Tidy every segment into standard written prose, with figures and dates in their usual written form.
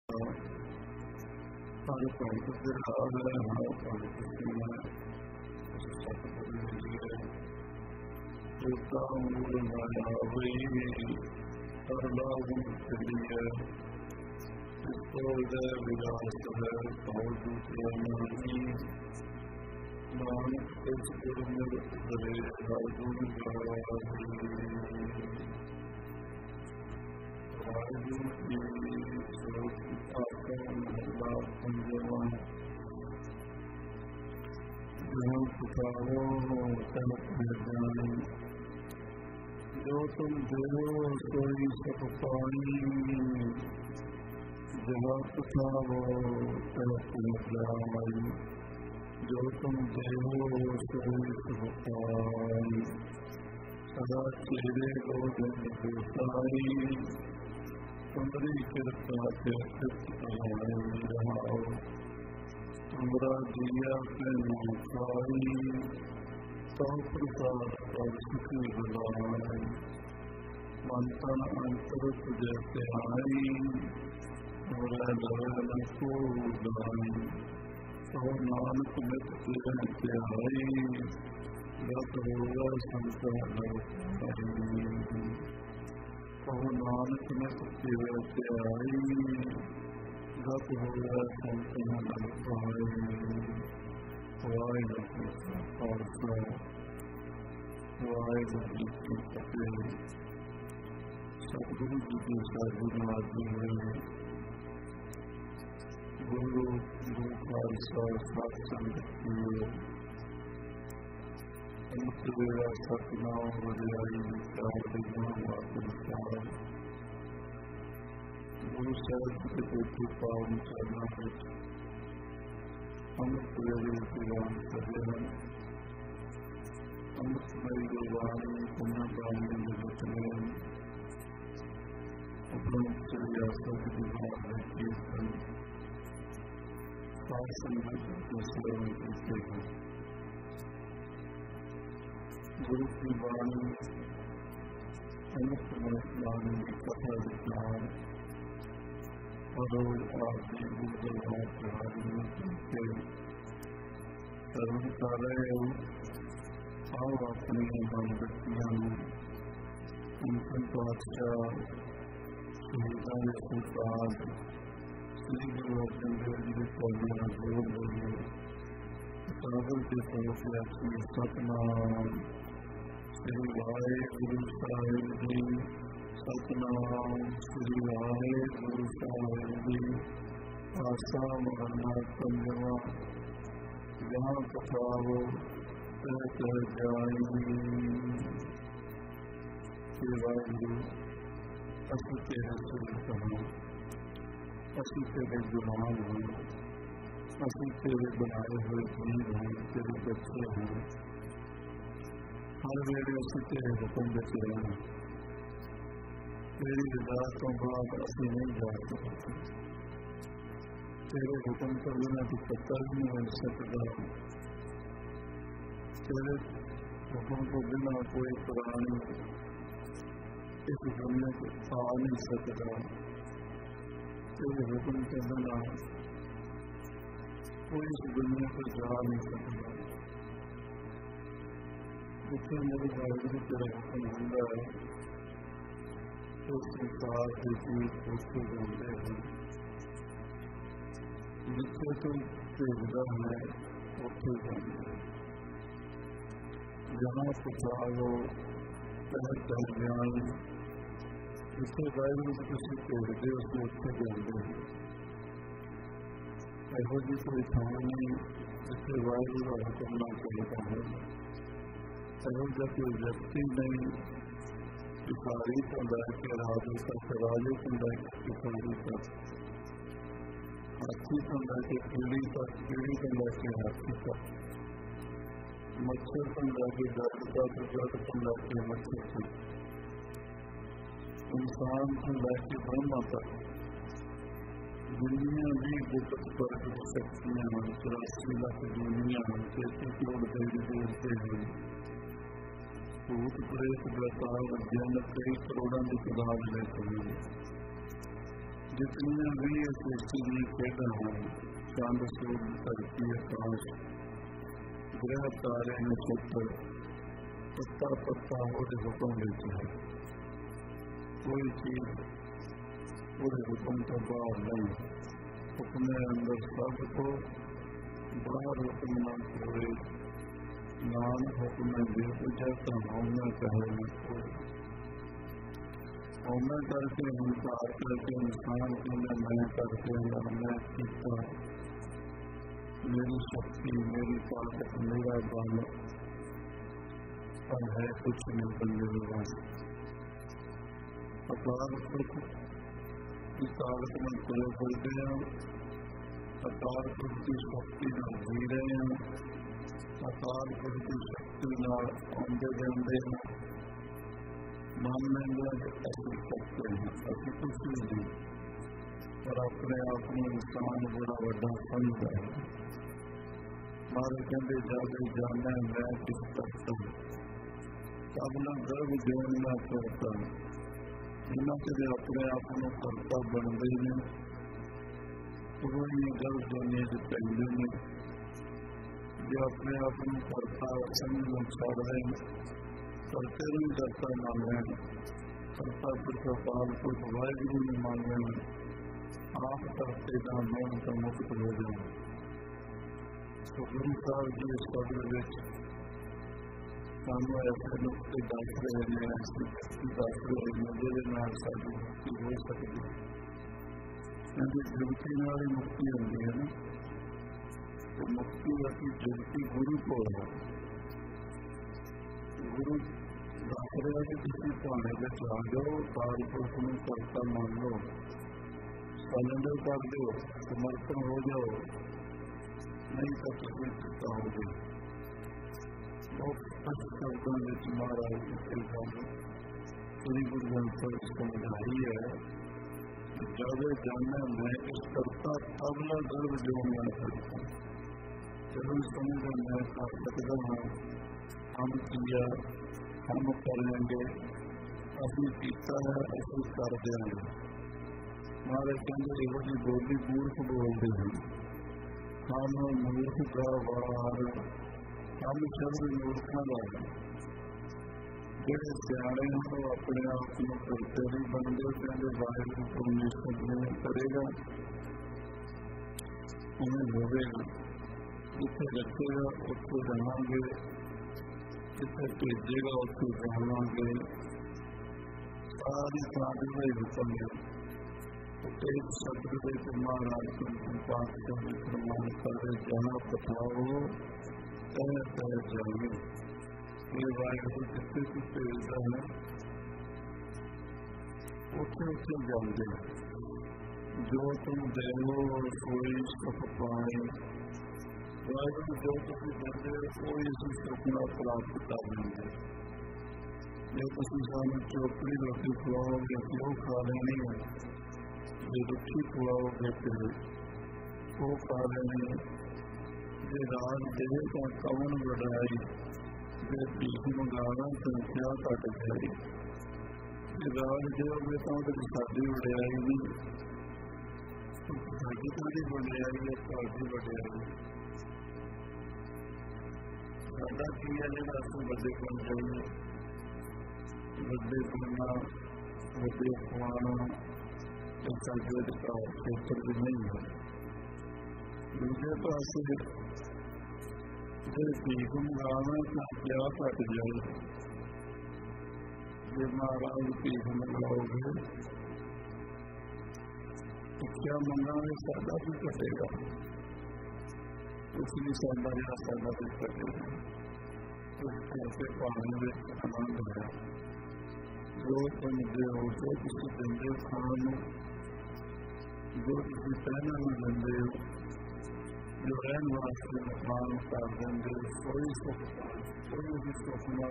ਹਰ ਭਗਤ ਬਿਰਾਜ ਹੈ, ਹਰ ਭਗਤ ਸੀਨਾ ਸਤਿਗੁਰੂ ਜੀ ਹੈ। ਜੋਤਾ ਮੂਲ ਮਾਇਆ ਹੋਈ, ਹਰ ਲਾਗੁ ਚਲੀਐ। ਇਸ ਕੋਲ ਦੇ ਵਿਰਾਸ ਹੈ, ਕੌਲ ਦੂਸਰਾ ਨਹੀਂ। ਨਾਨਕ ਤਿਸ ਗੁਰ ਮਿਲ ਉਤਰੇ, ਹਰ ਗੁਣ ਗਾਏ। ਵਾਹਿਗੁਰੂ ਜੀ ਸਰਬੱਤ ਆਤਮ ਮਹਲਾ ਪੰਜਵਾਂ। ਜੋ ਪੁਕਾਰੋ ਤਨ ਜਾਣੀ, ਜੋ ਤੁਮ ਦੇਵੋ ਸੋਈ ਸਭ ਪਾਣੀ। ਜਵਾ ਪੁਕਾਰੋ ਤਨ ਜਾਣੀ, ਜੋ ਤੁਮ ਦੇਵੋ ਸੋਈ ਸਭ ਪਾਣੀ। ਸਦਾ ਚੇਰੇ ਗੋਬਿੰਦ ਗੋਸਾਈ, ਤੁਮਰੀ ਕਿਰਪਾ ਤੇ ਸਿਫਤ ਕਹਾਣੀ ਰਹਾਓ। ਤੁਮਰਾ ਜੀਆ ਤੈਨੂੰ ਖਾਈ, ਤਉ ਪ੍ਰਸਾਦ ਕਰ ਸੁਖੀ ਬੁਲਾਈ। ਮਨ ਤਨ ਅੰਤਰ ਤੁਝੇ ਧਿਆਈ, ਤੁਮਰੇ ਦਇਆ ਨ ਕੋ ਦਾਈ। ਸੋ ਨਾਨਕ ਨਿਤ ਤੇਰੇ ਧਿਆਈ, ਜਪ ਹੋਵੇ ਸੰਤਨ ਹਰਿ। ਕਹੋ ਨਾਨਕ ਨਿਤ ਤੇਰੇ ਧਿਆਈ, ਜਪ ਹੋਵੇ ਸੰਤਨ ਹਰਿ। ਵਾਹਿਗੁਰੂ ਜੀ ਕਾ ਖਾਲਸਾ, ਵਾਹਿਗੁਰੂ ਜੀ ਕੀ ਫਤਿਹ। ਸਤਿਗੁਰੂ ਜੀ ਦੀ ਸਾਜੀ ਨਵਾਜੀ ਹੋਈ। ਗੁਰੂ ਖਾਲਸਾ ਸਤ ਸੰਗਤ ਜੀਓ। ਅੰਮ੍ਰਿਤ ਵੇਲਾ ਸਤਿਨਾਮ ਵਡਿਆਈ ਵਿਚਾਰ ਦੇ ਗੁਣ ਵਾਸਤੇ ਵਿਚਾਰ। ਗੁਰੂ ਸਾਹਿਬ ਦੇ ਕੋਠੇ ਪਾਵਨ ਚਰਨਾਂ ਵਿੱਚ ਅੰਮ੍ਰਿਤ ਵੇਲੇ ਦੀਵਾਨ ਕਰਦੇ ਹਨ। ਅੰਮ੍ਰਿਤਮਈ ਗੁਰਬਾਣੀ ਪੁੰਨਾਂ ਬਾਣੀਆਂ ਦੇ ਬਚਨੇ ਹਨ। ਉਪਰੰਤ ਸ੍ਰੀ ਆਸਤ ਦੀ ਬਾਣੀ ਕੀਰਤਨ ਸਾਧ ਸੰਗਤ ਦੇ ਸੇਵਨ ਕੀਤੇ ਹਨ। ਗੁਰੂ ਕੀ ਬਾਣੀ ਅੰਮ੍ਰਿਤਮਈ ਬਾਣੀ ਦੀ ਕਥਾ ਵਿਚਾਰ ਰੋਜ਼ ਆਪ ਜੀ ਗੁਰਦੁਆਰਾ ਪ੍ਰਹਾਰੀ ਨੂੰ ਕੇ ਸਰਵਣ ਕਰ ਰਹੇ ਹੋ। ਆਓ ਆਪਣੀਆਂ ਮਨਬੱਤੀਆਂ ਨੂੰ ਅੰਤਮ ਪਾਤਸ਼ਾਹ ਸ਼ਹੀਦਾਂ ਦੇ ਸੁਲਤਾਨ ਸ੍ਰੀ ਗੁਰੂ ਅਰਜਨ ਦੇਵ ਜੀ ਦੇ ਕੋਲੋਂ ਜੋੜ ਲਈਏ। ਕਾਬਲ ਦੇ ਪਰੋਸੇ ਆਪਣੀ ਸਤਿਨਾਮ ਸ੍ਰੀ ਵਾਹਿਗੁਰੂ ਸਾਹਿਬ ਜੀ। ਸਤਿਨਾਮ ਸ੍ਰੀ ਵਾਹਿਗੁਰੂ ਸਾਹਿਬ ਜੀ। ਆਸਾ ਮਹੱਲਾ ਪੰਜਵਾਂ। ਜਹਾਂ ਪਠਾਵੋ ਤਹਿ ਤਹਿ ਜਾਈ। हे ਵਾਹਿਗੁਰੂ, ਅਸੀਂ ਤੇਰੇ ਸੇਵਕ ਹਾਂ, ਅਸੀਂ ਤੇਰੇ ਗੁਲਾਮ ਹਾਂ, ਅਸੀਂ ਤੇਰੇ ਬਣਾਏ ਹੋਏ ਜੀਵ ਹਾਂ, ਤੇਰੇ ਬੱਚੇ ਹਾਂ। ਹਰ ਵੇਲੇ ਅਸੀਂ ਤੇਰੇ ਹੁਕਮ ਵਿੱਚ ਰਹਿਣਾ। ਤੇਰੀ ਰਜ਼ਾ ਤੋਂ ਬਾਅਦ ਅਸੀਂ ਨਹੀਂ ਜਾ ਸਕਦੇ। ਤੇਰੇ ਹੁਕਮ ਤੋਂ ਬਿਨਾਂ ਤੂੰ ਪਤਾ ਵੀ ਨਹੀਂ ਮਿਲ ਸਕਦਾ। ਤੇਰੇ ਹੁਕਮ ਤੋਂ ਬਿਨਾਂ ਕੋਈ ਪ੍ਰਾਣੀ ਇਸ ਦੁਨੀਆ ਵਿੱਚ ਆ ਨਹੀਂ ਸਕਦਾ। ਤੇਰੇ ਹੁਕਮ ਤੋਂ ਬਿਨਾਂ ਕੋਈ ਇਸ ਦੁਨੀਆ ਤੋਂ ਜਾ ਨਹੀਂ ਸਕਦਾ। ਜਿੱਥੇ ਮੇਰੇ ਵਾਹਿਗੁਰੂ ਤੇਰਾ ਹੁਕਮ ਹੁੰਦਾ ਹੈ, ਉਸ ਸੰਸਾਰ ਦੇ ਜੀਵ ਉੱਥੇ ਜਾਂਦੇ ਹਨ। ਜਿੱਥੇ ਤੂੰ ਭੇਜਦਾ ਹੈ ਉੱਥੇ ਜਾਂਦੇ ਹਨ। ਜਹਾਂ ਪਹੁੰਚਾਵੋ ਤਹਿ ਤਹਿ ਜਾਈ। ਜਿੱਥੇ ਵਾਹਿਗੁਰੂ ਨੂੰ ਤੁਸੀਂ ਭੇਜਦੇ ਹੋ ਅਸੀਂ ਉੱਥੇ ਜਾਂਦੇ ਹਾਂ। ਇਹੋ ਜਿਹੀ ਕੋਈ ਥਾਂ ਨਹੀਂ ਜਿੱਥੇ ਵਾਹਿਗੁਰੂ ਦਾ ਹੁਕਮ ਨਾ ਚੱਲਦਾ ਹੈ। ਇਹੋ ਜਿਹਾ ਕੋਈ ਵਿਅਕਤੀ ਨਹੀਂ ਭਿਖਾਰੀ ਤੋਂ ਲੈ ਕੇ ਰਾਜੇ ਤੱਕ, ਰਾਜੇ ਤੋਂ ਲੈ ਕੇ ਭਿਖਾਰੀ ਤੱਕ, ਹਾਥੀ ਤੋਂ ਲੈ ਕੇ ਪੀੜੀ ਤੱਕ, ਪੀੜੀ ਤੋਂ ਲੈ ਕੇ ਹਾਥੀ ਤੱਕ, ਮੱਛਰ ਤੋਂ ਲੈ ਕੇ ਜੱਟ ਤੱਕ, ਜੱਟ ਤੋਂ ਲੈ ਕੇ ਮੱਛਰ ਤੱਕ, ਇਨਸਾਨ ਤੋਂ ਲੈ ਕੇ ਬ੍ਰਹਮਾ ਤੱਕ, ਦੁਨੀਆ ਦੀ ਗੁਪਤ ਪ੍ਰਗਟ ਸ਼ਕਤੀਆਂ ਹਨ। 84 ਲੱਖ ਦੁਨੀਆਂ ਹਨ, 33 ਕਰੋੜ ਦੇਵੀ ਦੇਵਤੇ ਹਨ। ਭੂਤ ਪ੍ਰੇਤ ਬਤਾਲ ਅਧਿਆਨ ਕਈ ਕਰੋੜਾਂ ਦੀ ਤਾਦਾਦ ਲੈ ਕੇ ਜਿਤਨੀਆਂ ਵੀ ਇਸ ਖੇਡਾਂ ਹਨ। ਚੰਦ ਸੂਰਜ ਧਰਤੀ ਆਕਾਸ਼ ਗ੍ਰਹਿ ਤਾਰੇ ਨਛੱਤਰ ਪੱਤਾ ਪੱਤਾ ਉਹਦੇ ਹੁਕਮ ਵਿੱਚ ਹੈ। ਕੋਈ ਚੀਜ਼ ਉਹਦੇ ਹੁਕਮ ਤੋਂ ਬਾਹਰ ਨਹੀਂ। ਹੁਕਮ ਅੰਦਰ ਸਭ ਤੋਂ ਬਾਹਰ ਹੁਕਮ ਨਾ ਹੋਵੇ। ਨਾਨਕ ਹੁਕਮ ਜੇ ਪੁੱਛੇ ਤਾਂ ਹੋਣਾ ਚਾਹੇ ਕੋਈ ਹੋਣਾ ਕਰਕੇ ਹੰਕਾਰ ਕਰਕੇ ਇਨਸਾਨ ਕਹਿੰਦਾ ਮੈਂ ਕਰਕੇ ਮੈਂ ਕੀਤਾ। मेरी शक्ति मेरी ताकत मेरा बल पर है कुछ नहीं बनने वाला। अकाल पुरख की ताकत में तुले फिरते हैं। अकाल पुरख की शक्ति में जी रहे हैं। अकाल पुरख की शक्ति नाल आंदे जाते हैं। मान लेंगे असं सकते हैं असं कुछ नहीं पर अपने आप में इंसान बड़ा बड़ा समझता है। मारे कहते जाते जाना मैं किस करता अपना गर्भ जोन ना करता। जिन्हों से अपने आप को करता बनते हैं वही गर्भ जोने से पहले ने जो अपने आप को करता समझ छड़ रहे करते नहीं करता मान रहे करता फिर कपाल को वाहिगुरु नहीं मान रहे आप करते ना मन का मुक्त हो जाए। तो गुरु साहब जी इस पद में सामने ऐसे नुकते दस रहे हैं ऐसी दस रहे हैं जिहदे नाल साडी मुक्ति हो सकती है। क्योंकि जुगती नाल ही मुक्ति होती है ना। तो मुक्ति की जुगती गुरु को है। गुरु दस रहा कि किसी भाने में आ जाओ काल पुरख में करता मान लो सरेंडर कर दो समर्पण हो जाओ नहीं तो किसी चिंता होगी। बहुत स्पष्ट शब्दों में महाराज की गल श्री गुरु ग्रंथ साहिब समझाई है कि जब जाना मैं इस करता तब न गर्भ जो मैं करता जरूर समझ मैं कर सकता हूँ। हम किया हम कर लेंगे असली पीता है असली कर देंगे। महाराज कहते यही बोली मूर्ख बोलते हैं। हम मूर्ख का वार हम शब्द मूर्खों का जोड़े सियाणे हैं वो अपने आप को करते नहीं बनते कहते वाहिगुरु परमेश्वर ने करेगा उन्हें होगा जिथे रखेगा उसको जावांगे जिथे भेजेगा उसको जावांगे सारी साधु का हुक्म है। एक शब्द के महाराज पातशाह प्रमाण करे जहाँ पठाओ तह तह जाओ। ये वाहिगुरु जिथे जिथे भेजता है उथे उथे जाते जो तुम देवो कोई सुख पाए। वाहिगुरु जो तुम देते कोई सुख न प्राप्त कर लेंगे। जो तुम सानू चोपड़ी रोटी खिलाओगे वो खा लेनी है। जो रुखी खिलाओगे फिर वो खा लेनी। जो राज दे तो कवन बढ़ाई जो भीख मंगाना तो क्या घट जाए। जो राज दोगे तो साड़ी वड्याई नहीं साड़ी थोड़ी वड्याई है साड़ी वड्याई साडा की है जो असं वड्डे बन जाइए वड्डे बनना वड्डे खवाना साढ़े अधिकार क्षेत्र भी नहीं है। दूसरे पास जो भीख मंगाना तो क्या घट जाए। जो महाराज भीख मंगाओगे तो क्या मंगाने साडा भी घटेगा इसलिए साडा जरा साडा भी घटेगा। उसके पानी में आनंद है जो तुम दो जो किसी देंगे खाने जो किसी पहना में देंगे जो रहने वास्ते मकान कर देंगे कोई सुख कोई भी सुख न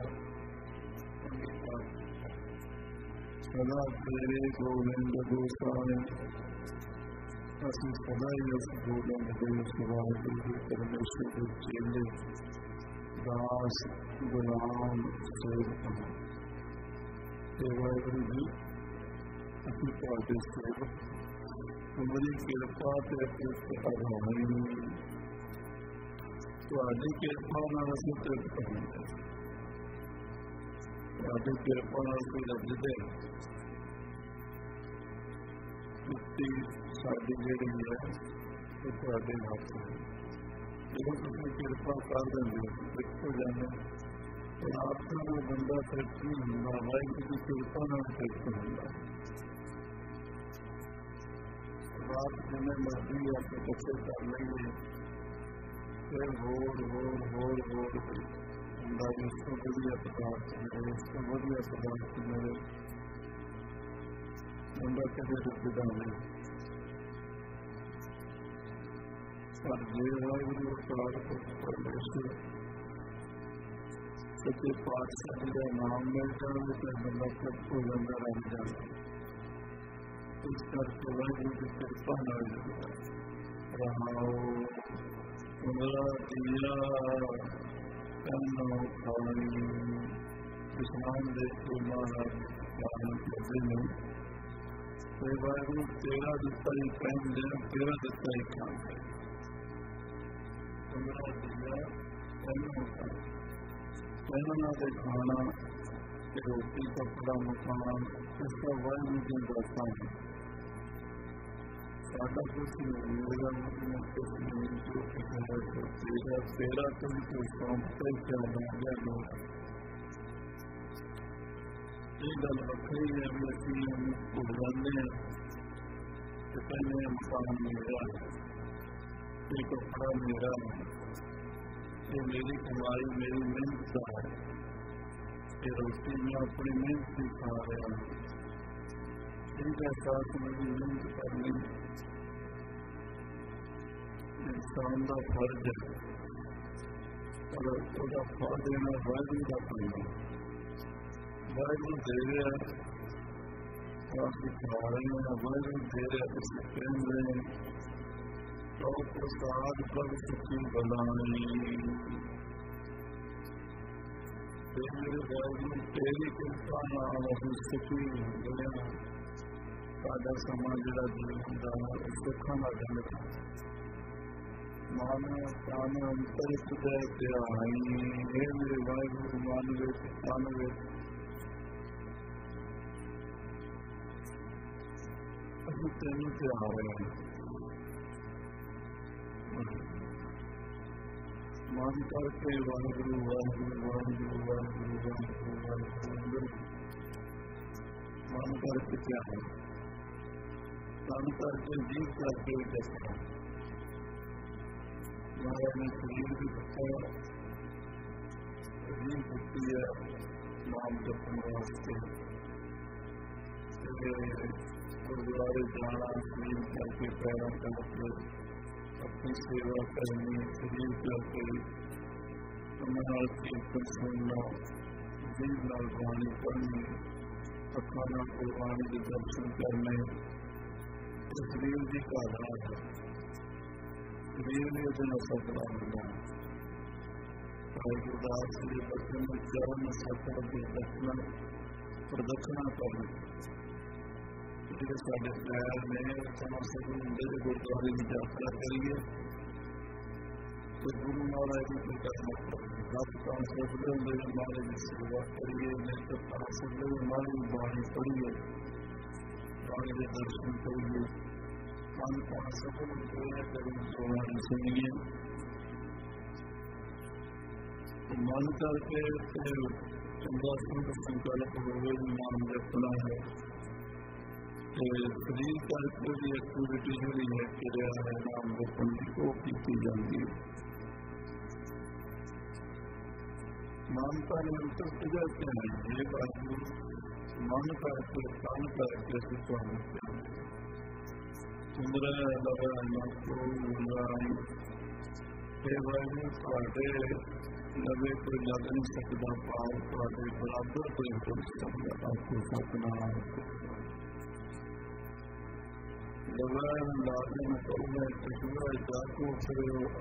सदा तेरे गोविंद गोसाए। असं सदा ही उस गोविंद देव वाहिगुरु परमेश्वर के चेले दास गुलाम सेवक वाहिगुरु जी असं तुहाडे सेवक तुम्हारी कृपा ते अभावी तुहाडी कृपा नाल असीं तृप्त होंदे, तुहाडी कृपा नाल असीं रजदे। मुक्ति साडी जिहड़ी है वो तुहाडे हत्थ है। जो तुसीं कृपा कर दिंदे हो तृप्त हो जांदे। पर आत्मा नाल बंदा तृप्त नहीं हुंदा, वाहिगुरू दी कृपा नाल तृप्त हुंदा। बात जिन्हें मर्जी आप इकट्ठे कर लेंगे, फिर होड़ अंदाज उसको बढ़िया पदार्थ मिले, उसको बढ़िया पदार्थ मिले, बंदा कभी रुकदा नहीं। पर जे वाहिगुरू अवतार परमेश्वर सच्चे पातशाह जी का नाम मिल जाए तो बंदा तृप्त हो जाता, रह जाता। इस करके वाहिगुरू की कृपा नाल रहाओ तुमरा दिया कन्नो खानी विश्राम देखे महाराज पालन करते हैं। तो वाहिगुरू तेरा दिता ही काम देना, तेरा दिता ही काम है। तुमरा दिया कन्नो खानी कहना दे खाना रोटी कपड़ा मकान इसका वाहिगुरू की दाता है। साडा कुछ नहीं मिलेगा, कुछ नहीं जो तेरा तेरा तुम तो सौंपते क्या बन गया लोग। ये गल वक्री है भी असीं भुल जाते हैं कि कहने मकान मेरा है, ये कपड़ा मेरा है, ये मेरी कमाई मेरी मेहनत का है, ये रोटी मैं अपनी मेहनत से खा रहा हूँ। इनका साथ मेरी मेहनत करनी इंसान का फर्ज है, और उसका फल देना वाहिगुरू का काम है। वाहिगुरू दे रहा है असं खा रहे हैं, वाहिगुरू दे रहा है असं पहन रहे हैं। तो प्रसाद पर सुखी बनाई मेरे वाहिगुरू तेरी कृपा नाल असीं सुखी होंदे हां। साडा समां जिहड़ा जीवन दा सुखां दा जन्नत मन तन अंतर सुधे ध्याई हे मेरे वाहिगुरू मन विच तन विच असीं तैनूं ध्या रहे हैं। मन करके वाहिगुरू वाहिगुरू वाहिगुरू वाहिगुरू वाहिगुरू वाहिगुरू मन करके ध्यान, तन करके जीव करके जपना। महाराज ने शरीर भी दिता, शरीर दिती है नाम जपने वास्ते। गुरुद्वारे जाना, शरीर करके पैरों करके अपनी सेवा करनी, शरीर करके कीर्तन सुनना, जीव नाल बाणी पढ़नी, अखां नाल गुरबाणी के दर्शन करने, शरीर की घालना है। शरीर ने उसने सपना होगा। भाई गुरदास जी बच्चों में चरण सफर की प्रदक्षिणा करनी, जो साढ़े पैर ने चरण सफर होंगे गुरुद्वारे की यात्रा करिए तो गुरु महाराज की प्रदक्षिणा करिए। दस पाँच सफर होंगे महाराज की सेवा करिए, नहीं तो पाँच सफर महाराज की बाणी पढ़िए, बाणी के दर्शन करिए। मन पाँच सफर होंगे सुनिए, मन करके चंगा संकल्प होवे नाम जपना है। शरीर करके भी एक्टिविटी जी है क्रिया है नाम जपन की वो की जाती है। मन का निरंतर पूजा क्या है, ये बात मन करके तन करके सुखाना सुंदर लगा नवे कोई लग नहीं सकता, पाओ थोड़े बराबर कोई हो सकता। आपको सपना लगा लागे में कहूँगा किशोर जाको फिर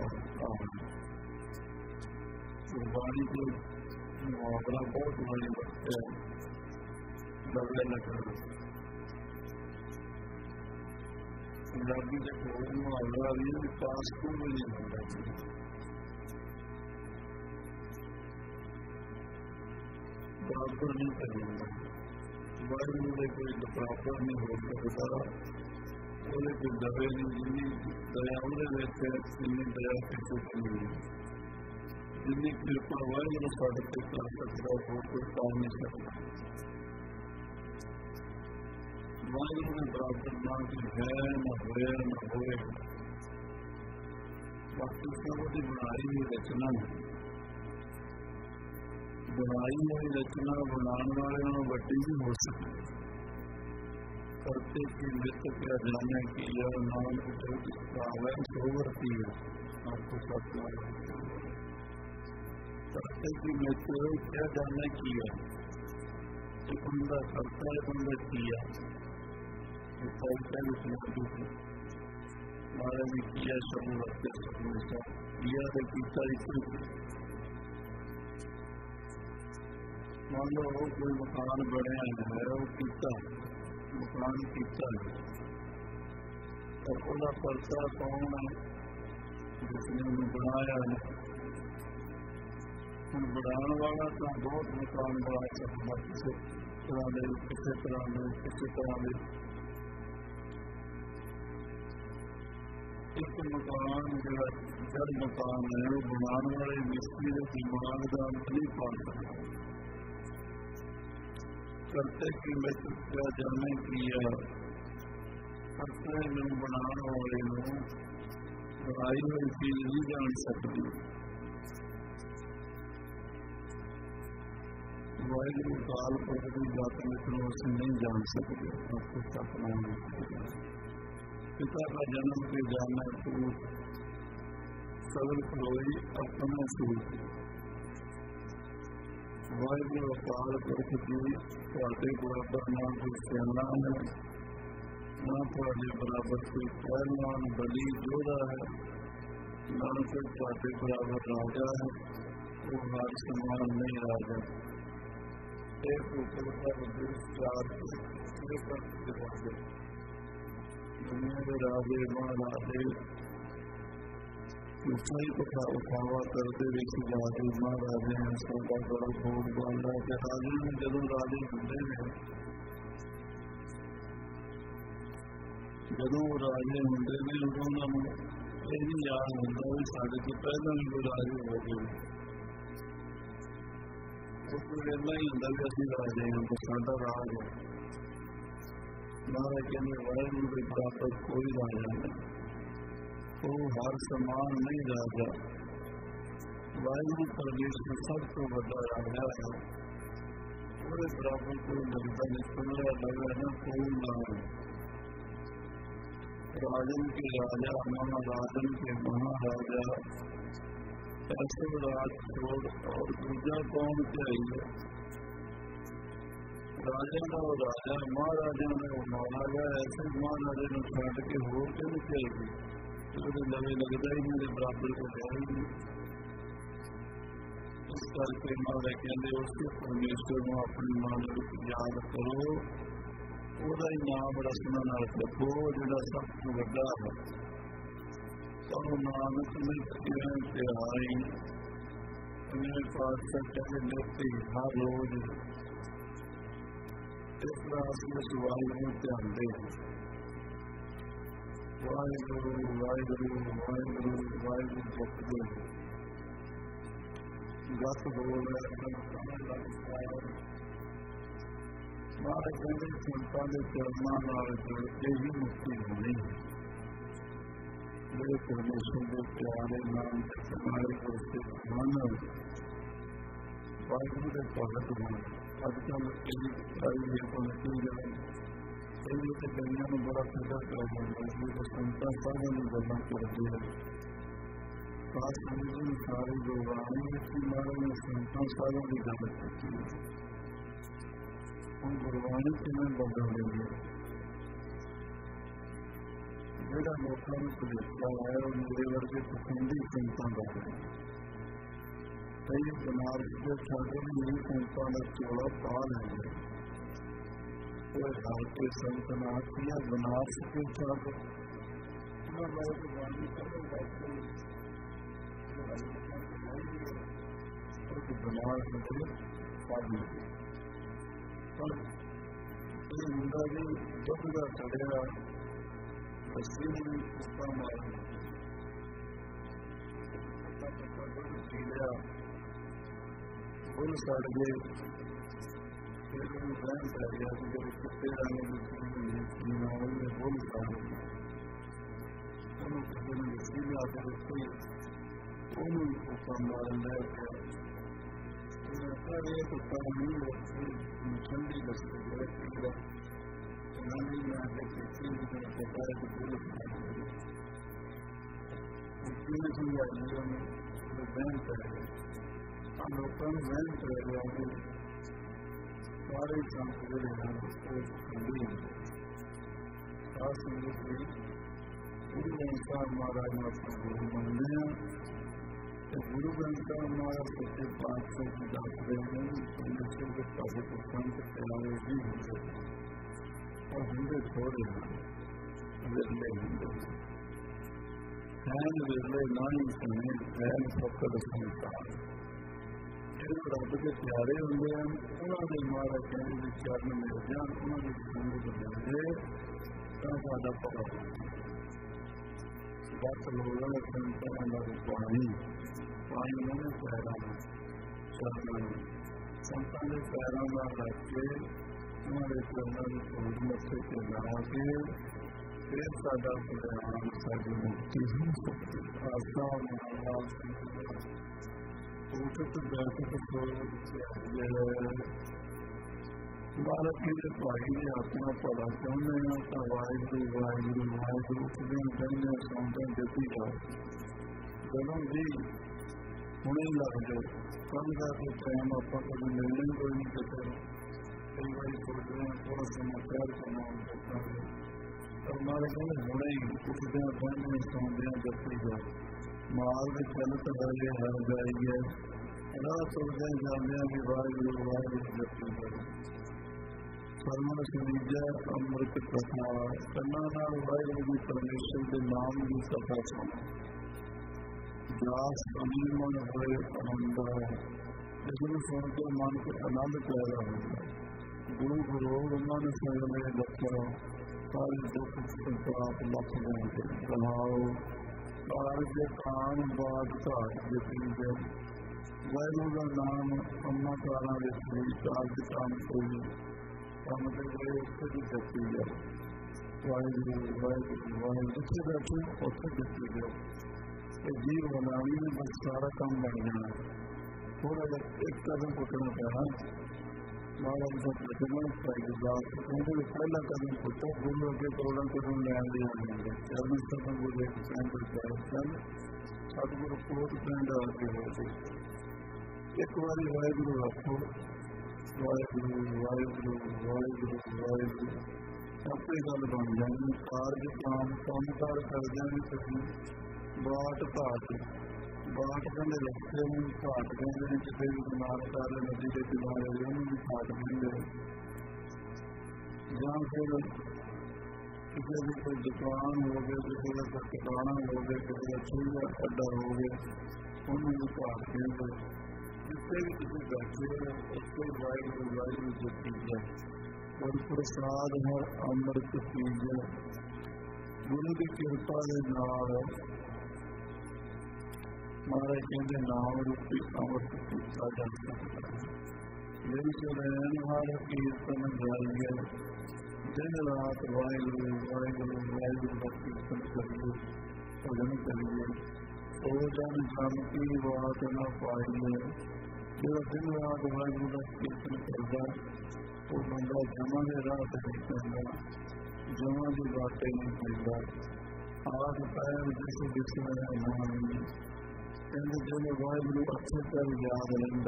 गुरबाणी को मुहावरा बहुत बड़ी लगता है, लगे लगा पंजाबी के कोई मुहावरा भी है, पास को भी नहीं होता बराबर नहीं करेंगे वायु में कोई बराबर नहीं हो सकता बोले कोई दबे नहीं जिन्नी दया उन्हें रहते हैं जिन्नी दया किसी की नहीं जिन्नी कृपा वायु में साढ़े कर सकता हो कोई काम नहीं सकता वायु में बराबर ना कि है न होए न होए बाकी सब बनाई हुई रचना बनाई हुई रचना बनाने वाले वड्डी भी हो सके करते की मृत क्या जाने की यह नाम सोवरती है आपको सपना करते की मृत क्या जाने की है एक बंदा करता है बंदा किया हमारे भी किया सब वरते सब किया तो पीता ही मान लो कोई मकान बने है वो किता मकान किता है और उसका कर्ता कौन है जिसने उन्हें बनाया है उन बनाने वाला तो बहुत मकान बना सकता किसी तरह एक मकान जो जड़ मकान है वो बनाने वाले मिस्त्री के दिमाग का नहीं पा सकता करते कि मृत क्या जाने किया करते में बनाने वाले बनाई हुई चीज नहीं जान सकती वायु काल पर भी जाते मित्रों से नहीं जान सकते आपको सपना पिता का जन्म के जाना सूट सगल खलोई अपना सूट वायु काल पर थोड़े बराबर ना कोई सेना है ना थोड़े बराबर कोई पहलवान बली जोड़ा है ना कोई थोड़े बराबर राजा है वो हर समान नहीं राजा एक ऊपर पर चार दुनिया के राजे महाराजे सही कथा उठावा करते देखी राजे महाराजे हैं सबका बड़ा भोग बन रहा है राजे में जदों राजे होंगे हैं जदों राजे होंगे ने उन्होंने ये भी याद होता है साढ़े तो पहला भी कोई राजे हो गए उसको इतना ही होता है असली राजे हैं तो साढ़ा राज है महाराज कहने वायु के प्राप्त कोई राजा नहीं वो हर समान नहीं राजा वायु प्रदेश में सबसे बड़ा राजा है पूरे बराबर कोई लगता नहीं सुनने लगा ना कोई नाम राजन के राजा महाराजन के महाराजा ऐसे राज छोड़ और दूसरा कौन चाहिए राजा का वो राजा महाराजा ने वो महाराजा ऐसे महाराजा ने छाट के हो के नहीं चाहिए लगे लगता ही मेरे बराबर को जाएगी इस करके मारे कहते उसके परमेश्वर को अपने मालिक याद करो ਉਹਦਾ ਹੀ ਨਾਮ ਰਸਨਾ ਨਾਲ ਰੱਖੋ ਜਿਹੜਾ ਸਭ ਤੋਂ ਵੱਡਾ ਹੈ ਸਭ ਨਾਨਕ ਨੇ ਕਿਵੇਂ ਤਿਹਾਈ ਉਹਨੇ ਪਾਤਸ਼ਾਹ ਕਹਿੰਦੇ ਲਿਖਤੀ ਹਰ ਰੋਜ਼ ਇਸ ਰਾਤ ਨੂੰ ਸਵਾਲ ਨੂੰ ਧਿਆਨ ਦੇ ਵਾਹਿਗੁਰੂ ਵਾਹਿਗੁਰੂ ਵਾਹਿਗੁਰੂ ਵਾਹਿਗੁਰੂ ਜਪਦੇ ਗਤ ਬੋਲ महाराज कहते संतां के चरणों नाल जुड़ के ही मुक्ति होनी है मेरे परमेश्वर के प्यारे नाम हमारे से मन वाहिगुरू के भगत होना अजकल आई है पंक्ति जब तो दुनिया में बड़ा फिकर कर रहा है तो संतां सारे ने गल्लां करदी है खास समझी सारी जो वाणी की मारे में संतां सारे की गल करती है गुरबाणी किमें बदल रही है जोड़ा लोगों ने सुलेखा है और मेरे वर्गे पसंदी संतां का है कई बनारस के छात्रों ने यही संतां का चोड़ा पा लेंगे कोई हाल के संतनाथ या बनारस के छात्र ਉਹਨਾਂ ਬਾਰੇ ਤਾਂ ਬਾਣੀ ਕਰੋ ਬਾਕੀ ਬਿਮਾਰ ਹੁੰਦੇ ਪਾਣੀ ਪਰ ਇਹ ਮੁੰਡਾ ਵੀ ਦੁੱਧ ਦਾ ਚੜਿਆ ਅਸੀਂ ਵੀ ਉੱਪਰ ਮਾਰ ਪੀ ਲਿਆ ਉਹ ਸੜ ਗਏ ਫਿਰ ਉਹਨੂੰ ਬਹਿਣ ਪੈ ਗਿਆ ਕਿ ਜਿਹੜੇ ਕੁੱਤੇ ਰਾਣੇ ਦੀ ਨਾਲ ਉਹਨੇ ਬੋਲ ਸੜ ਗਈ ਉਹਨੂੰ ਕਿਸੇ ਨੇ ਦੱਸੀ ਲਿਆ ਕੇ ਉੱਤੇ ਉਹਨੂੰ ਉੱਪਰ ਮਾਰਨ ਲੈ ਗਿਆ ਉਹਨੇ ਇਹ ਕੁੱਤਾ ਨਹੀਂ ਰੱਖੀ ਠੰਡੀ ਲੱਸੀ ਜਿਹੜਾ ਪੀਂਦਾ ਉਹਨਾਂ ਨੇ ਮੈਂ ਕਿਸੇ ਨੂੰ ਪਤਾ ਹੈ ਕਿ ਬੋਲ ਸੜ ਗਈ ਕਿਵੇਂ ਸਮਝਾਇਆ ਉਹਨੇ ਬਹਿਣ ਪੈ ਗਿਆ ਲੋਕਾਂ ਨੂੰ ਵਹਿਣ ਪੈ ਗਿਆ ਕਿ ਸਾਰੇ ਸੰਤ ਜਿਹੜੇ ਹਨ ਉਹ ਖੰਡੀ ਖਾਸ ਸੰਗਤ ਵੀ ਗੁਰੂ ਗ੍ਰੰਥ ਸਾਹਿਬ ਮਹਾਰਾਜ ਨੂੰ ਆਪਣਾ ਗੁਰੂ ਮੰਨਦੇ ਹਾਂ ਤੇ ਗੁਰੂ ਗ੍ਰੰਥ ਸਾਹਿਬ ਮਹਾਰਾਜ ਸੱਚੇ ਪਾਤਸ਼ਾਹ ਜੀ ਦੱਸਦੇ ਹਨ ਕਿ ਨਸ਼ੇ ਦੇ ਭਗਤ ਸੰਤ ਪਿਆਰੇ ਵੀ ਹੁੰਦੇ ਪਰ ਹੁੰਦੇ ਥੋੜ੍ਹੇ ਹਨ ਵਿਰਲੇ ਹੁੰਦੇ ਹੈਨ ਵਿਰਲੇ ਨਾ ਹੀ ਸਮੇਂ ਹੈਨ ਫਕਰ ਸੰਸਾਰ ਜਿਹੜੇ ਰੱਬ ਦੇ ਪਿਆਰੇ ਹੁੰਦੇ ਹਨ ਉਹਨਾਂ ਦੇ ਮਹਾਰਾਜ ਕਹਿੰਦੇ ਵੀ ਚਰਨ ਮਿਲ ਜਾਣ ਉਹਨਾਂ ਦੀ ਸੰਗਤ ਮਿਲ ਜਾਏ ਤਾਂ ਸਾਡਾ ਪਤਾ ਬਸ ਲੋਕਾਂ ਦੇ ਸੰਤਾਂ ਦਾ ਪਾਣੀ ਉਹਨਾਂ ਦੇ ਪੈਰਾਂ ਚਰਨਾਂ ਸੰਤਾਂ ਦੇ ਪੈਰਾਂ ਨਾਲ ਰੱਖ ਕੇ ਉਹਨਾਂ ਦੇ ਚਰਨਾਂ ਦੀ ਧੂੜ ਮੱਥੇ ਤੇ ਲਾ ਕੇ ਫਿਰ ਸਾਡਾ ਕਲਿਆਣ ਸਾਡੀ ਮੁਕਤੀ ਹੋ ਸਕਦੀ ਆਸਾ ਨਾਲ ਉਠਤ ਬੈਠਕ ਬਾਲਕ ਦੇ ਭਾਈ ਨੇ ਆਪਣਾ ਭਲਾ ਚਾਹੁੰਦੇ ਹਾਂ ਤਾਂ ਵਾਹਿਗੁਰੂ ਵਾਹਿਗੁਰੂ ਵਾਹਿਗੁਰੂ ਕਹਿੰਦੇ ਸੌਂਦੇ ਦਿੱਤੀ ਜਾਓ ਜਦੋਂ ਵੀ ਹੁਣੇ ਲੱਗ ਜਾਓ ਕੱਲ੍ਹ ਦਾ ਕੋਈ ਟਾਈਮ ਆਪਾਂ ਕਦੇ ਮਿਲਣੇ ਕੋਈ ਨਹੀਂ ਕਿਤੇ ਕਈ ਵਾਰੀ ਸੋਚਦੇ ਹਾਂ ਥੋੜ੍ਹਾ ਸਮਾਂ ਪੈਰ ਸਮਾਨ ਕਰਾਂਗੇ ਪਰ ਮਾਰੇ ਕਹਿੰਦੇ ਹੁਣੇ ਹੀ ਉੱਠਦੇ ਹਾਂ ਬਹਿੰਦੇ ਸੌਂਦੇ ਹਾਂ ਦਿੱਤੀ ਜਾਓ ਮਾਲ ਦੇ ਚੱਲ ਤਾਂ ਵਾਲੇ ਹਰ ਜਾਈ ਹੈ ਰਾਹ ਤੁਰਦੇ ਜਾਂਦੇ ਹਾਂ ਵੀ ਵਾਹਿਗੁਰੂ ਵਾਹਿਗੁਰੂ ਜਪੀ ਜਾਓ ਸਰਮਨ ਸੁਣੀਜੈ ਅੰਮ੍ਰਿਤ ਕਥਾ ਕੰਨਾਂ ਨਾਲ ਵਾਹਿਗੁਰੂ ਜੀ ਪਰਮੇਸ਼ਰ ਦੇ ਨਾਮ ਦੀ ਕਥਾ ਸੁਣੋ ਜਾਸ ਅਨਿਮਨ ਹੋਏ ਆਨੰਦ ਇਸ ਨੂੰ ਸੁਣ ਕੇ ਮਨ ਚ ਆਨੰਦ ਪੈਦਾ ਹੁੰਦਾ ਗੁਰੂ ਗੁਰੂ ਮਨ ਸੰਗਲੇ ਲੱਖੋ ਸਾਰੇ ਦੁੱਖ ਸੰਤਾਪ ਲੱਖ ਜਾਂਦੇ ਕਹਾਓ ਕਾਰਜ ਕਾਮ ਬਾਦ ਘਾਟ ਜਿਤਨੀ ਦੇ ਵਾਹਿਗੁਰੂ ਦਾ ਨਾਮ ਅੰਮ੍ਰਿਤ ਕਾਰਾਂ ਵਿੱਚ ਵੀ ਕਾਰਜ ਕਾਮ ਕੋਈ ਕੰਮ ਦੇ ਗਏ ਉੱਥੇ ਵੀ ਜਪੀ ਜਾਓ ਵਾਹਿਗੁਰੂ ਵਾਹਿਗੁਰੂ ਵਾਹਿਗੁਰੂ ਜਿੱਥੇ ਬੈਠੇ ਉੱਥੇ ਜਪੀ ਜਾਓ ਇਹ ਜੀਵ ਬਣਾਉਣੀ ਨੇ ਬਸ ਸਾਰਾ ਕੰਮ ਬਣ ਜਾਣਾ ਥੋੜ੍ਹਾ ਜਿਹਾ ਇੱਕ ਕਦਮ ਪੁੱਟਣਾ ਪੈਣਾ ਮਹਾਰਾਜ ਦਾ ਪ੍ਰਤਿਮਨ ਪਾਈਦਾ ਕਹਿੰਦੇ ਪਹਿਲਾ ਕਦਮ ਪੁੱਟੋ ਗੁਰੂ ਅੱਗੇ ਕਰੋੜਾਂ ਕਦਮ ਲੈਣ ਦੇ ਆਉਂਦੇ ਚਰਨ ਸਤਨ ਗੁਰੂ ਦੇ ਪਿੰਡ ਵਿਚਾਰ ਸਨ ਸਤਿਗੁਰੂ ਕੋਟ ਪਿੰਡ ਆ ਕੇ ਹੋਏ ਇੱਕ ਵਾਰੀ ਵਾਹਿਗੁਰੂ ਰੱਖੋ ਵਾਹਿਗੁਰੂ ਵਾਹਿਗੁਰੂ ਵਾਹਿਗੁਰੂ ਵਾਹਿਗੁਰੂ ਆਪੇ ਗੱਲ ਬਣ ਜਾਣੀ ਕਾਰਜ ਕੰਮ ਕਾਰ ਕਰ ਜਾਣੀ ਤੁਸੀਂ ਬਾਟ ਘਾਟ ਕਹਿੰਦੇ ਰਸਤੇ ਨੂੰ ਘਾਟ ਕਹਿੰਦੇ ਨੇ ਕਿਤੇ ਵੀ ਬਿਮਾਰ ਕਰ ਨਦੀ ਦੇ ਕਿਨਾਰੇ ਉਹਨੂੰ ਵੀ ਘਾਟ ਕਹਿੰਦੇ ਜਾਂ ਫਿਰ ਕਿਸੇ ਦੀ ਕੋਈ ਦੁਕਾਨ ਹੋਵੇ ਕਿਸੇ ਦਾ ਕੋਈ ਟਿਕਾਣਾ ਹੋਵੇ ਕਿਸੇ ਦਾ ਚੂਹਾ ਅੱਡਾ ਹੋਵੇ ਉਹਨੂੰ ਵੀ ਘਾਟ ਕਹਿੰਦੇ ਜਿੱਥੇ ਵੀ ਤੁਸੀਂ ਬੈਠੇ ਹੋ ਉੱਥੇ ਵਾਹਿਗੁਰੂ ਵਾਹਿਗੁਰੂ ਜਪੀ ਜਾਓ ਔਰ ਪ੍ਰਸਾਦ ਹਰ ਅੰਮ੍ਰਿਤ ਪੀਜੈ ਗੁਰੂ ਦੀ ਕਿਰਪਾ ਦੇ ਨਾਲ ਮਹਾਰਾਜ ਕਹਿੰਦੇ ਨਾਮ ਰੂਪੀ ਅੰਮ੍ਰਿਤ ਪੀਤਾ ਜਾ ਸਕਦਾ ਮੇਰੀ ਸੁਣਨ ਵਾਲਾ ਕੀਰਤਨ ਜਾਈਏ ਦਿਨ ਰਾਤ ਵਾਹਿਗੁਰੂ ਵਾਹਿਗੁਰੂ ਵਾਹਿਗੁਰੂ ਦਾ ਕੀਰਤਨ ਕਰੀਏ ਭਜਨ ਕਰੀਏ ਉਹ ਜਨ ਸ਼ਾਂਤੀ ਬਾਤ ਨਾ ਪਾਈਏ ਜਿਹੜਾ ਦਿਨ ਰਾਤ ਵਾਹਿਗੁਰੂ ਦਾ ਕੀਰਤਨ ਕਰਦਾ ਉਹ ਬੰਦਾ ਜਮਾਂ ਦੇ ਰਾਹ ਤੇ ਨਹੀਂ ਪੈਂਦਾ ਜਮਾਂ ਦੀ ਬਾਟੇ ਨਹੀਂ ਪੈਂਦਾ ਆਪ ਪੈਰ ਜਿਸ ਦਿਸ਼ਾ ਦਾ ਨਾਮ ਕਹਿੰਦੇ ਜਿਹਨੇ ਵਾਹਿਗੁਰੂ ਅੱਛੇ ਪੈਰ ਯਾਦ ਰਹਿੰਦਾ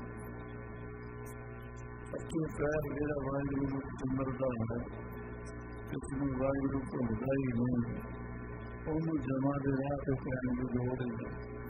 ਅੱਛੇ ਪੈਰ ਜਿਹੜਾ ਵਾਹਿਗੁਰੂ ਨੂੰ ਸਿਮਰਦਾ ਹੁੰਦਾ ਕਿਸੇ ਨੂੰ ਵਾਹਿਗੁਰੂ ਭੁੱਲਦਾ ਹੀ ਨਹੀਂ ਉਹਨੂੰ ਜਮਾਂ ਦੇ ਰਾਹ ਤੇ ਪੈਣ ਦੀ ਲੋੜ ਨਹੀਂ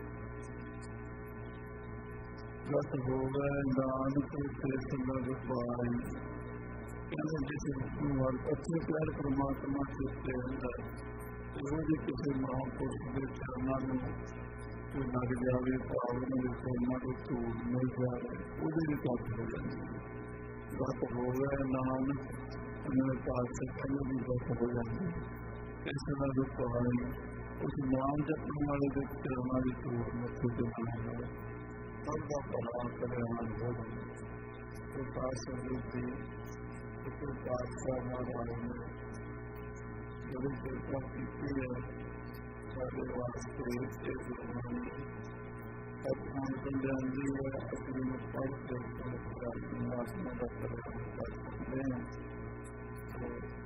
ਜਤ ਹੋਵੇ ਨਾਨਕ ਤੇ ਸੰਗਤ ਪਾਈ ਕਹਿੰਦੇ ਜਿਸ ਨੂੰ ਅੱਛੇ ਪੈਰ ਪਰਮਾਤਮਾ ਤੇ ਹੁੰਦਾ ਇਹੋ ਜਿਹੇ ਕਿਸੇ ਮਹਾਂਪੁਰਸ਼ ਦੇ ਚਰਨਾਂ ਨੂੰ ਕੋਈ ਲੱਗ ਜਾਵੇ ਤਾਂ ਉਹਨਾਂ ਦੇ ਚਰਨਾਂ ਤੋਂ ਧੂੜ ਮਿਲ ਜਾਵੇ, ਉਹਦੇ ਵੀ ਤੱਕ ਹੋ ਜਾਂਦੀ ਹੈ। ਗੱਤ ਹੋ ਗਏ ਨਾਨਕ ਉਹਨਾਂ ਦੇ ਪਾਸੇ ਕਹਿੰਦੇ ਵੀ ਗੱਤ ਹੋ ਜਾਂਦੀ ਹੈ। ਇਸ ਤਰ੍ਹਾਂ ਦੇ ਪਾਣੀ ਉਸ ਨਾਮ ਜਪਣ ਵਾਲੇ ਦੇ ਚਰਨਾਂ ਦੀ ਧੂੜ ਮੱਥੇ ਤੇ ਨਾਲ ਸਭ ਦਾ ਭਲਾ ਕਲਿਆਣ ਹੋ ਜਾਂਦਾ। ਪ੍ਰਕਾਸ਼ ਸੰਗਤ ਦੀ ਇੱਕ ਪਾਤਸ਼ਾਹ ਮਹਾਰਾਜ ਨੇ ਬੜੀ ਕਿਰਪਾ ਕੀਤੀ ਹੈ ਸਾਡੇ ਵਾਸਤੇ। ਇਹ ਗੁਰਬਾਣੀ ਅੱਖਾਂ ਜਾਂਦੀ ਹੈ, ਆਪਣੀ ਨੂੰ ਪੜ੍ਹ ਕੇ ਵਾਸਨਾ ਦਾ ਕਲਿਆਣ ਕਰ ਸਕਦੇ ਹਾਂ।